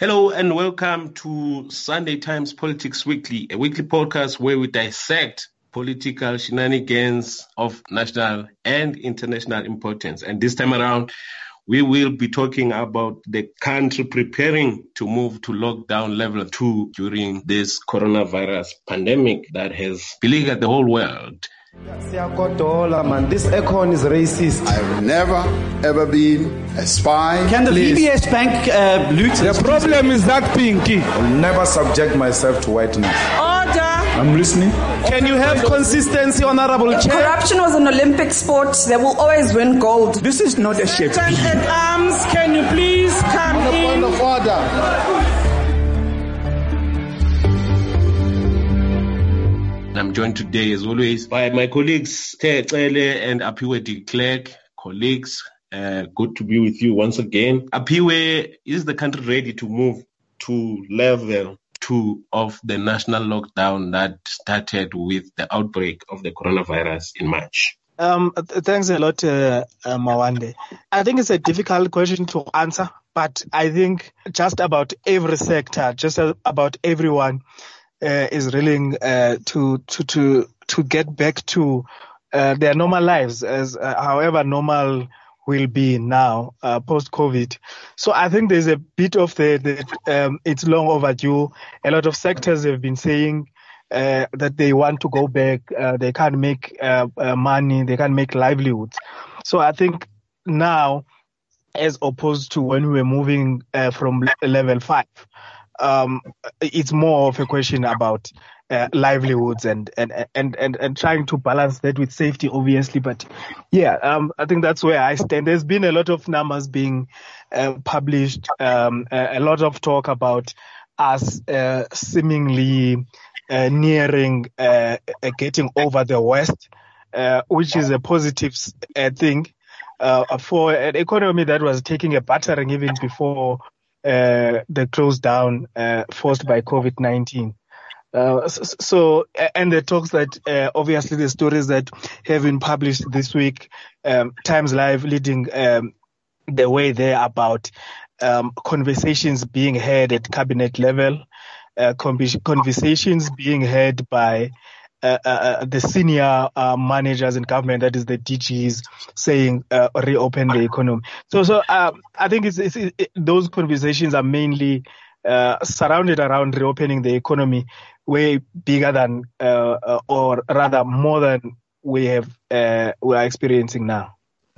Hello and welcome to Sunday Times Politics Weekly, a weekly podcast where we dissect political shenanigans of national and international importance. And this time around, we will be talking about the country preparing to move to lockdown level 2 during this coronavirus pandemic that has beleaguered the whole world. Man, this econ is racist. I've never, ever been a spy. Can the VBS Bank loot? The problem is that pinky. I'll never subject myself to whiteness. Order! I'm listening. Can you have consistency, Honorable If Chair? corruption was an Olympic sport, they will always win gold. This is not a shape. At arms, can you please come On the point of order. I'm joined today, as always, by my colleagues, Te'ele and Apiwe de Klerk. Colleagues, good to be with you once again. Apiwe, is the country ready to move to level 2 of the national lockdown that started with the outbreak of the coronavirus in March? Thanks a lot, Mawande. I think it's a difficult question to answer, but I think just about every sector, just about everyone is willing to get back to their normal lives, as however normal will be now post-COVID. So I think there's a bit of it's long overdue. A lot of sectors have been saying that they want to go back. They can't make money. They can't make livelihoods. So I think now, as opposed to when we were moving from level 5, it's more of a question about livelihoods and trying to balance that with safety, obviously. But yeah, I think that's where I stand. There's been a lot of numbers being published, a lot of talk about us seemingly nearing getting over the West, which is a positive thing for an economy that was taking a battering even before the close down forced by COVID-19. So, and the talks that, obviously the stories that have been published this week, Times Live leading the way there about conversations being had at cabinet level, conversations being had by the senior managers in government, that is the DGs, saying reopen the economy. So I think those conversations are mainly surrounded around reopening the economy, way bigger than or rather more than we are experiencing now.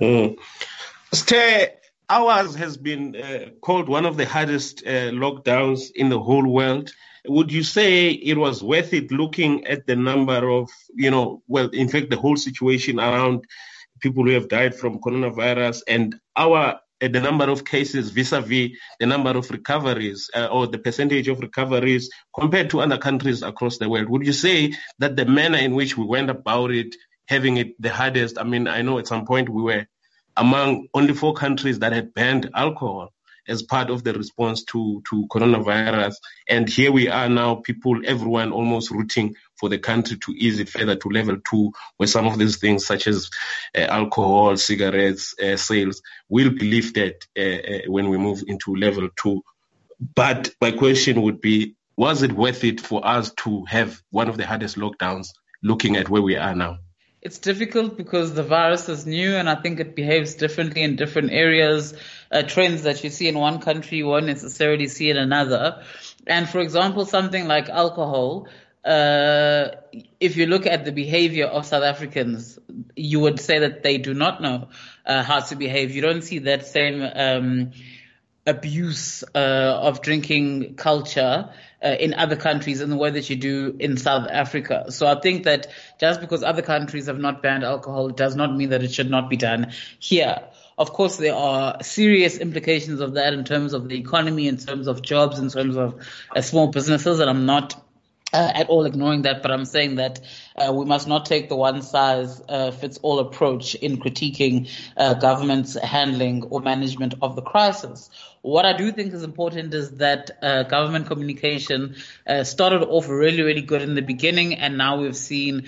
Ours has been called one of the hardest lockdowns in the whole world. Would you say it was worth it looking at the number of, in fact, the whole situation around people who have died from coronavirus and the number of cases vis-a-vis the number of recoveries or the percentage of recoveries compared to other countries across the world? Would you say that the manner in which we went about it, having it the hardest, I know at some point we were among only 4 countries that had banned alcohol as part of the response to coronavirus. And here we are now, everyone almost rooting for the country to ease it further to level 2, where some of these things such as alcohol, cigarettes, sales will be lifted when we move into level 2. But my question would be, was it worth it for us to have one of the hardest lockdowns looking at where we are now? It's difficult because the virus is new and I think it behaves differently in different areas. Trends that you see in one country, you won't necessarily see in another. And for example, something like alcohol, if you look at the behavior of South Africans, you would say that they do not know how to behave. You don't see that same abuse of drinking culture in other countries in the way that you do in South Africa. So I think that just because other countries have not banned alcohol, it does not mean that it should not be done here. Of course, there are serious implications of that in terms of the economy, in terms of jobs, in terms of small businesses, and I'm not at all ignoring that, but I'm saying that we must not take the one-size-fits-all approach in critiquing government's handling or management of the crisis. What I do think is important is that government communication started off really, really good in the beginning, and now we've seen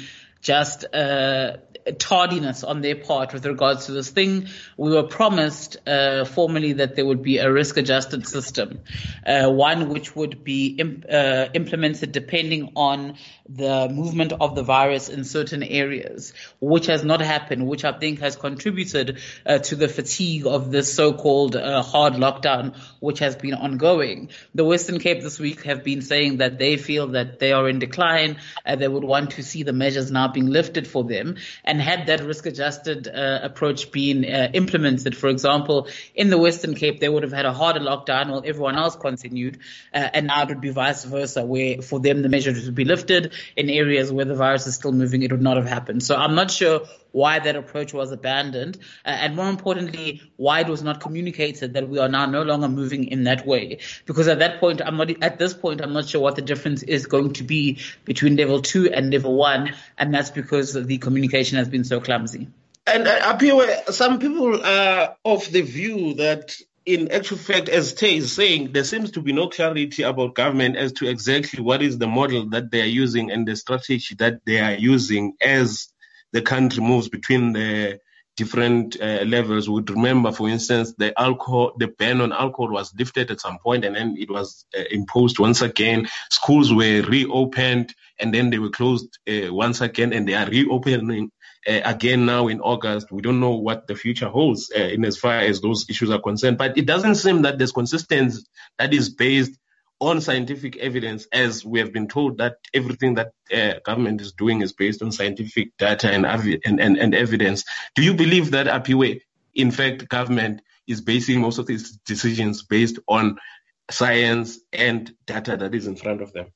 just tardiness on their part with regards to this thing. We were promised formally that there would be a risk-adjusted system, one which would be implemented depending on the movement of the virus in certain areas, which has not happened, which I think has contributed to the fatigue of this so-called hard lockdown, which has been ongoing. The Western Cape this week have been saying that they feel that they are in decline, they would want to see the measures now being lifted for them. And had that risk-adjusted approach been implemented, for example, in the Western Cape, they would have had a harder lockdown while everyone else continued, and now it would be vice versa, where for them the measures would be lifted. In areas where the virus is still moving, it would not have happened. So I'm not sure why that approach was abandoned, and more importantly, why it was not communicated that we are now no longer moving in that way. Because at this point, I'm not sure what the difference is going to be between level 2 and level 1, and that's because the communication has been so clumsy. And Apiwe, some people are of the view that in actual fact, as Tay is saying, there seems to be no clarity about government as to exactly what is the model that they are using and the strategy that they are using as the country moves between the different levels. We would remember, for instance, the ban on alcohol was lifted at some point and then it was imposed once again. Schools were reopened and then they were closed once again, and they are reopening again now in August. We don't know what the future holds in as far as those issues are concerned. But it doesn't seem that there's consistency that is based on scientific evidence, as we have been told that everything that government is doing is based on scientific data and evidence. Do you believe that, Apiwe, in fact, government is basing most of these decisions based on science and data that is in front of them?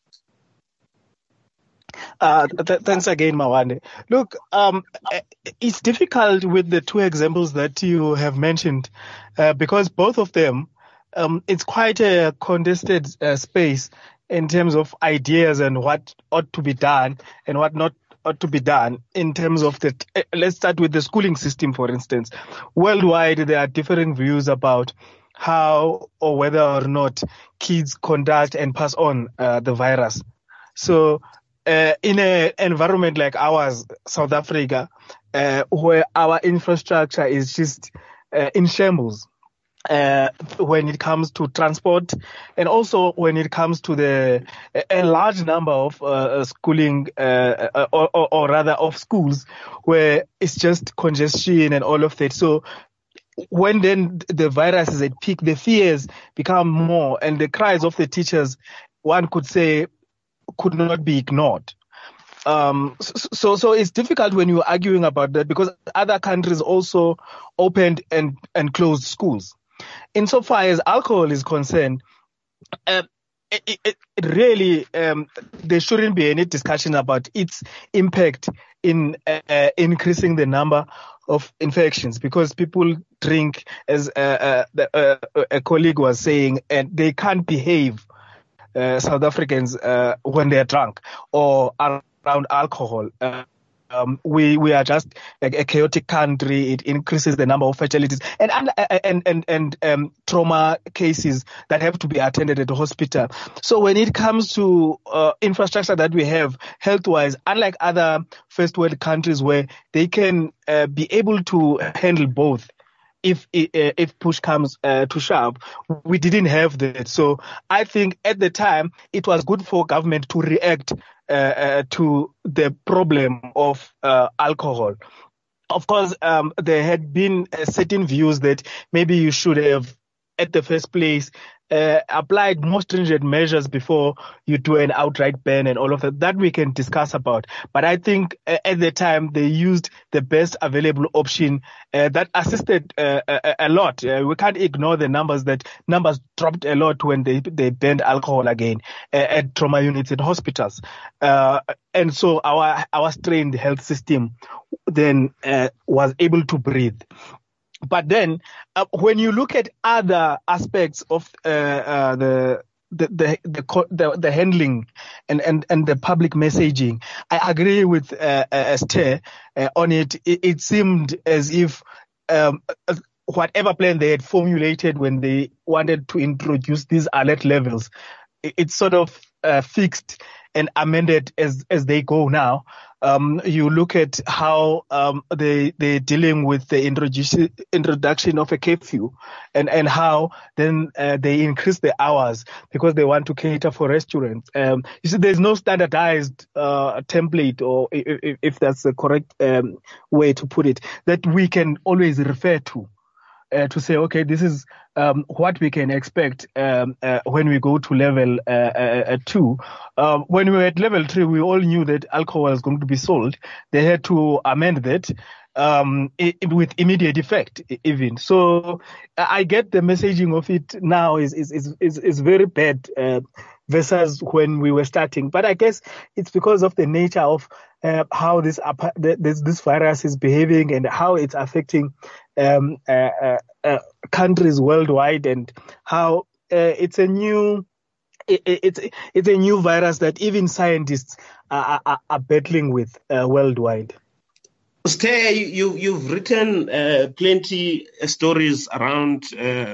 Thanks again, Mawande. Look, it's difficult with the two examples that you have mentioned because both of them, it's quite a contested space in terms of ideas and what ought to be done and what not ought to be done in terms of the, let's start with the schooling system, for instance. Worldwide, there are different views about how or whether or not kids conduct and pass on the virus. So, in an environment like ours, South Africa, where our infrastructure is just in shambles, when it comes to transport and also when it comes to a large number of schooling or rather of schools where it's just congestion and all of that. So when then the virus is at peak, the fears become more, and the cries of the teachers, one could say, could not be ignored. So it's difficult when you're arguing about that because other countries also opened and closed schools. Insofar as alcohol is concerned, it really, there shouldn't be any discussion about its impact in increasing the number of infections because people drink, as a colleague was saying, and they can't behave, South Africans, when they're drunk or around alcohol. We are just like a chaotic country. It increases the number of fatalities and trauma cases that have to be attended at the hospital. So when it comes to infrastructure that we have health-wise, unlike other first world countries where they can be able to handle both, if push comes to shove, we didn't have that. So I think at the time it was good for government to react to the problem of alcohol. Of course, there had been certain views that maybe you should have, at the first place, applied more stringent measures before you do an outright ban and all of that. That we can discuss about. But I think at the time they used the best available option that assisted a lot. We can't ignore the numbers. That numbers dropped a lot when they banned alcohol again at trauma units in hospitals. And so our strained health system then was able to breathe. But then, when you look at other aspects of the handling and the public messaging, I agree with Esther on it. It seemed as if whatever plan they had formulated when they wanted to introduce these alert levels, it's sort of fixed and amended as they go now. You look at how they're dealing with the introduction of a curfew, and how then they increase the hours because they want to cater for restaurants. You see, there's no standardized template, or if that's the correct way to put it, that we can always refer to say, okay, this is what we can expect when we go to level 2. When we were at level 3, we all knew that alcohol was going to be sold. They had to amend that with immediate effect, even. So I get the messaging of it now is very bad versus when we were starting. But I guess it's because of the nature of how this virus is behaving and how it's affecting countries worldwide, and how it's a new virus that even scientists are battling with worldwide. Stay, you've written plenty stories around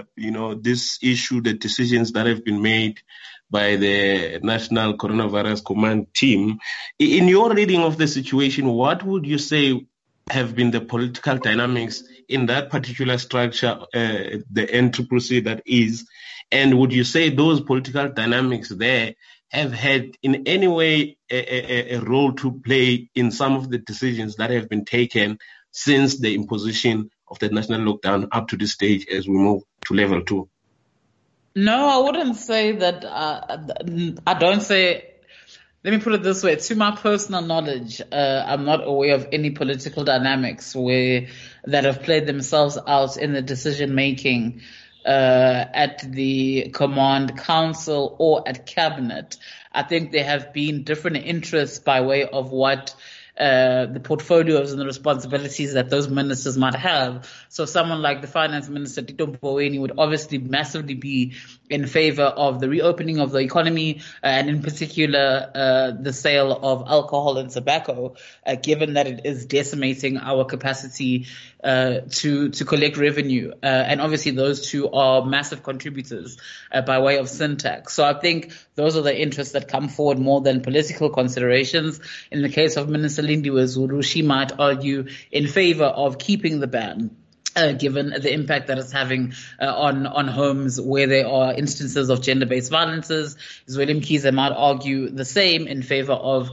this issue, the decisions that have been made by the National Coronavirus Command Team. In your reading of the situation, what would you say have been the political dynamics in that particular structure, the NCCC that is, and would you say those political dynamics there have had in any way a role to play in some of the decisions that have been taken since the imposition of the national lockdown up to this stage as we move to level 2? No, I wouldn't say that. I don't say. Let me put it this way. To my personal knowledge, I'm not aware of any political dynamics that have played themselves out in the decision making at the Command Council or at Cabinet. I think there have been different interests by way of what the portfolios and the responsibilities that those ministers might have. So someone like the Finance Minister, Tito Mboweni, would obviously massively be in favor of the reopening of the economy, and in particular the sale of alcohol and tobacco, given that it is decimating our capacity to collect revenue. And obviously those two are massive contributors by way of syntax. So I think those are the interests that come forward more than political considerations. In the case of Minister Lindiwe Zulu, she might argue in favor of keeping the ban, given the impact that it's having on homes where there are instances of gender-based violences. Zweli Mkhize might argue the same in favor of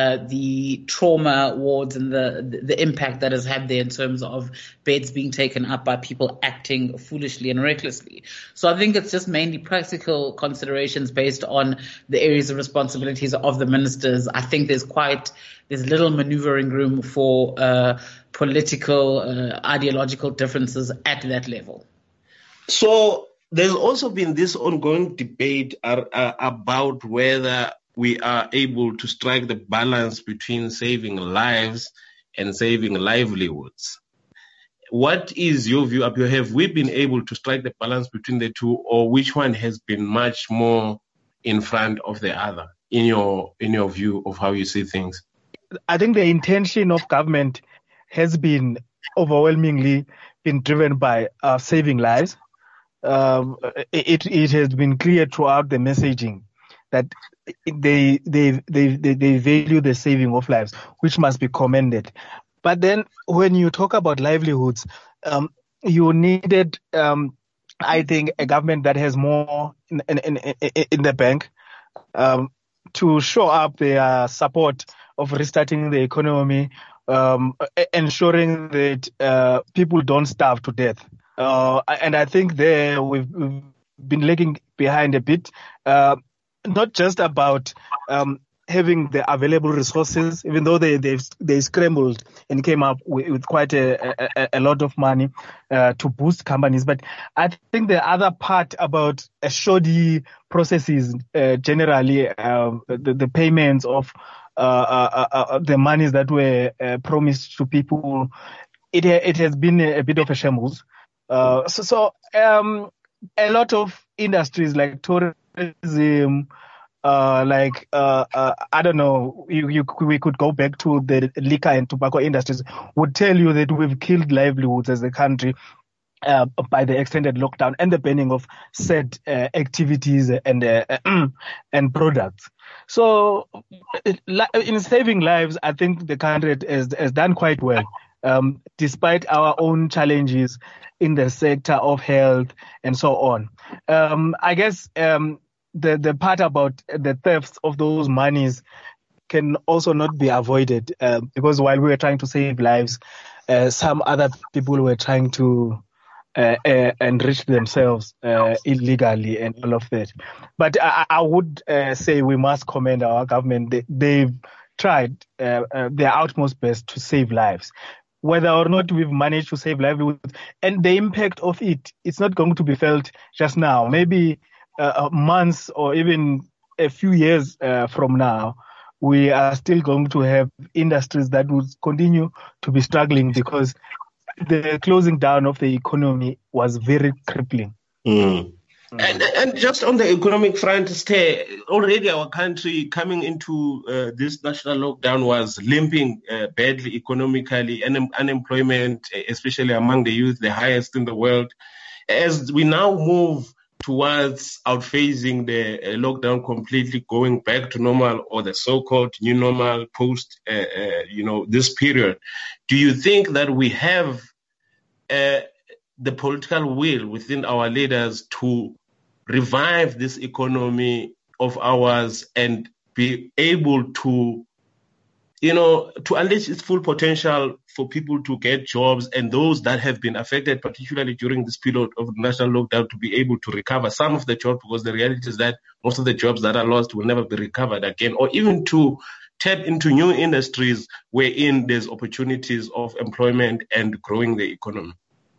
the trauma wards and the impact that has had there in terms of beds being taken up by people acting foolishly and recklessly. So I think it's just mainly practical considerations based on the areas of responsibilities of the ministers. I think there's little maneuvering room for political, ideological differences at that level. So there's also been this ongoing debate about whether we are able to strike the balance between saving lives and saving livelihoods. What is your view? Have we been able to strike the balance between the two, or which one has been much more in front of the other in your view of how you see things? I think the intention of government has been overwhelmingly been driven by saving lives. It has been clear throughout the messaging that they value the saving of lives, which must be commended. But then when you talk about livelihoods, you needed, I think, a government that has more in the bank to show up their support of restarting the economy, ensuring that people don't starve to death. And I think there we've been lagging behind a bit, not just about having the available resources, even though they scrambled and came up with quite a lot of money to boost companies. But I think the other part about shoddy processes, generally, the payments of the monies that were promised to people, it has been a bit of a shambles. So a lot of industries like tourism, I don't know, we could go back to the liquor and tobacco industries, would tell you that we've killed livelihoods as a country by the extended lockdown and the banning of said activities and products. So in saving lives, I think the country has done quite well, despite our own challenges in the sector of health and so on. I guess the part about the thefts of those monies can also not be avoided, because while we were trying to save lives, some other people were trying to enrich themselves illegally and all of that. But I would say we must commend our government. They've tried their utmost best to save lives. Whether or not we've managed to save livelihoods, and the impact of it's not going to be felt just now. Maybe months or even a few years from now, we are still going to have industries that will continue to be struggling because the closing down of the economy was very crippling. And just on the economic front, already our country coming into this national lockdown was limping badly economically, and unemployment, especially among the youth, the highest in the world. As we now move towards outphasing the lockdown completely, going back to normal, or the so-called new normal post, this period, do you think that we have the political will within our leaders to revive this economy of ours and be able to, to unleash its full potential for people to get jobs, and those that have been affected, particularly during this period of national lockdown, to be able to recover some of the jobs, because the reality is that most of the jobs that are lost will never be recovered again, or even to tap into new industries wherein there's opportunities of employment and growing the economy.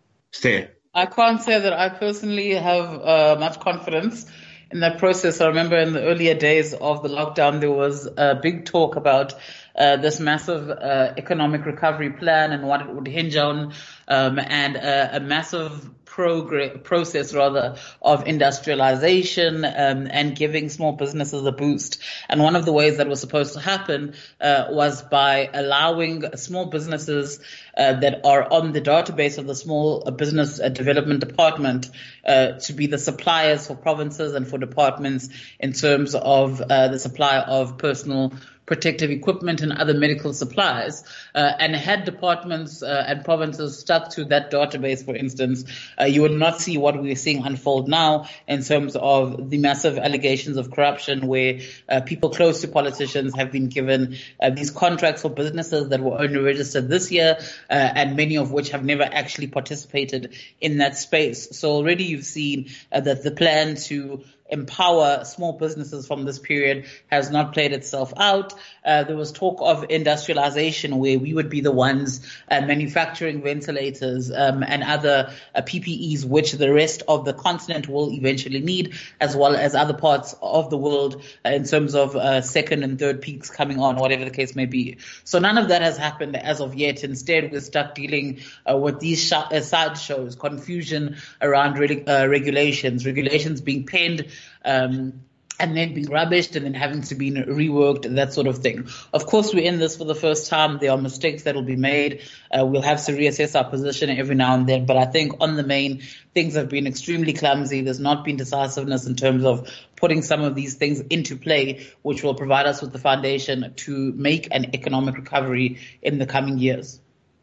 I can't say that I personally have much confidence in that process. I remember in the earlier days of the lockdown, there was a big talk about this massive economic recovery plan and what it would hinge on, and a massive process of industrialization and giving small businesses a boost. And one of the ways that was supposed to happen was by allowing small businesses that are on the database of the Small Business Development Department to be the suppliers for provinces and for departments in terms of the supply of personal protective equipment and other medical supplies. And had departments and provinces stuck to that database, for instance, you would not see what we're seeing unfold now in terms of the massive allegations of corruption, where people close to politicians have been given these contracts for businesses that were only registered this year, and many of which have never actually participated in that space. So already you've seen that the plan to empower small businesses from this period has not played itself out. There was talk of industrialization, where we would be the ones manufacturing ventilators and other PPEs, which the rest of the continent will eventually need, as well as other parts of the world in terms of second and third peaks coming on, whatever the case may be. So none of that has happened as of yet. Instead, we're stuck dealing with these sideshows, confusion around regulations being penned, and then being rubbished and then having to be reworked, that sort of thing. Of course, we're in this for the first time. There are mistakes that will be made. We'll have to reassess our position every now and then. But I think on the main, things have been extremely clumsy. There's not been decisiveness in terms of putting some of these things into play, which will provide us with the foundation to make an economic recovery in the coming years.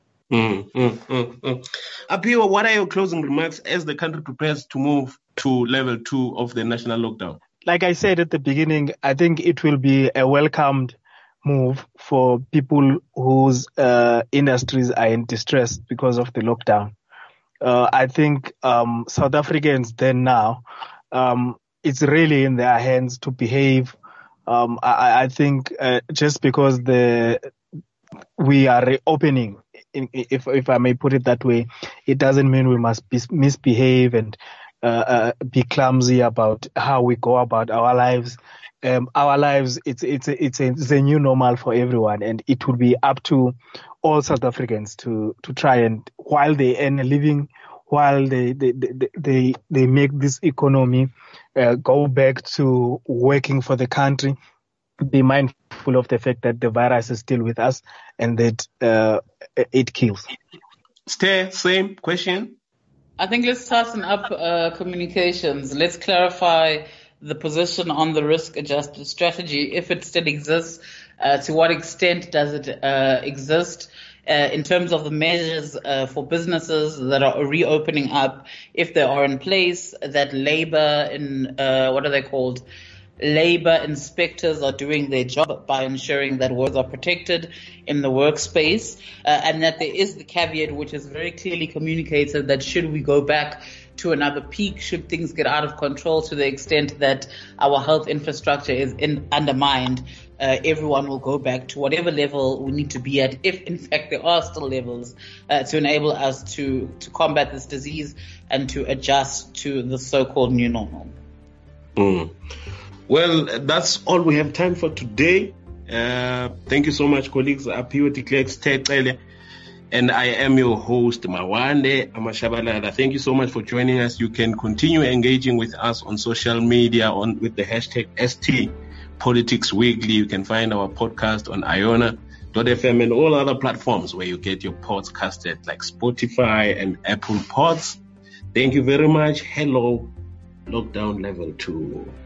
Apiwa, what are your closing remarks as the country prepares to move to level 2 of the national lockdown? Like I said at the beginning, I think it will be a welcomed move for people whose industries are in distress because of the lockdown. I think South Africans then now, it's really in their hands to behave. I think just because we are reopening, if I may put it that way, it doesn't mean we must misbehave and be clumsy about how we go about our lives. Our lives, it's a new normal for everyone, and it will be up to all South Africans to try and, while they earn a living, while they make this economy go back to working for the country, be mindful of the fact that the virus is still with us and that it kills. Same question. I think let's tighten up communications. Let's clarify the position on the risk-adjusted strategy, if it still exists. To what extent does it exist? In terms of the measures for businesses that are reopening up, if they are in place, that labor what are they called? Labor inspectors are doing their job by ensuring that workers are protected in the workspace, and that there is the caveat which is very clearly communicated that should we go back to another peak, should things get out of control to the extent that our health infrastructure is undermined, everyone will go back to whatever level we need to be at, if in fact there are still levels, to enable us to combat this disease and to adjust to the so-called new normal. Well, that's all we have time for today. Thank you so much, colleagues. And I am your host, Mawande Amashabalala. Thank you so much for joining us. You can continue engaging with us on social media with the hashtag #STPoliticsWeekly. You can find our podcast on Iona.fm and all other platforms where you get your podcasted, like Spotify and Apple Pods. Thank you very much. Hello, Lockdown Level 2.